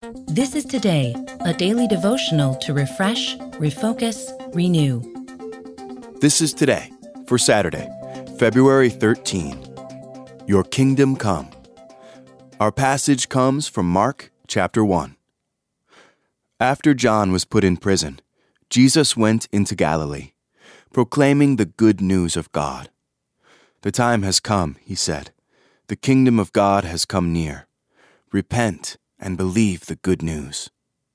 This is Today, a daily devotional to refresh, refocus, renew. This is Today for Saturday, February 13. Your Kingdom Come. Our passage comes from Mark chapter 1. After John was put in prison, Jesus went into Galilee, proclaiming the good news of God. The time has come, he said. The kingdom of God has come near. Repent and believe the good news.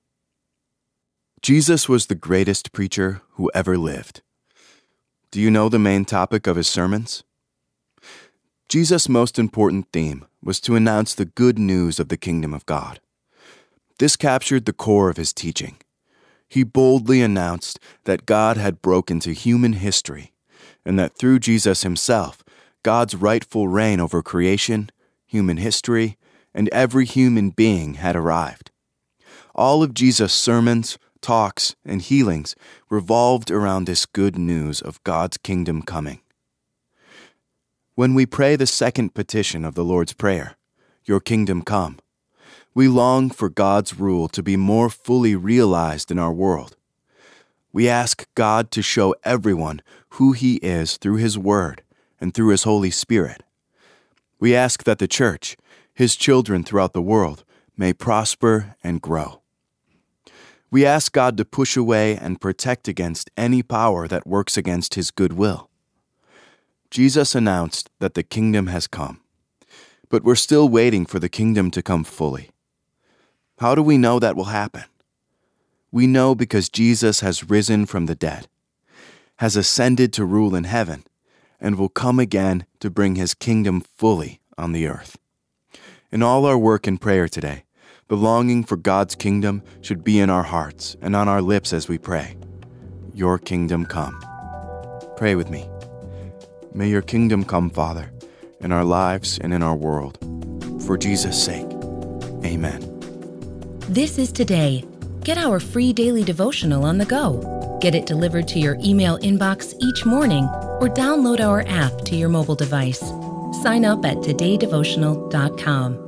Jesus was the greatest preacher who ever lived. Do you know the main topic of his sermons? Jesus' most important theme was to announce the good news of the kingdom of God. This captured the core of his teaching. He boldly announced that God had broken into human history, and that through Jesus himself, God's rightful reign over creation, human history, and every human being had arrived. All of Jesus' sermons, talks, and healings revolved around this good news of God's kingdom coming. When we pray the second petition of the Lord's Prayer, "Your kingdom come," we long for God's rule to be more fully realized in our world. We ask God to show everyone who He is through His Word and through His Holy Spirit. We ask that the church, His children throughout the world, may prosper and grow. We ask God to push away and protect against any power that works against His goodwill. Jesus announced that the kingdom has come, but we're still waiting for the kingdom to come fully. How do we know that will happen? We know because Jesus has risen from the dead, has ascended to rule in heaven, and will come again to bring His kingdom fully on the earth. In all our work and prayer today, the longing for God's kingdom should be in our hearts and on our lips as we pray. Your kingdom come. Pray with me. May your kingdom come, Father, in our lives and in our world. For Jesus' sake, amen. This is Today. Get our free daily devotional on the go. Get it delivered to your email inbox each morning or download our app to your mobile device. Sign up at todaydevotional.com.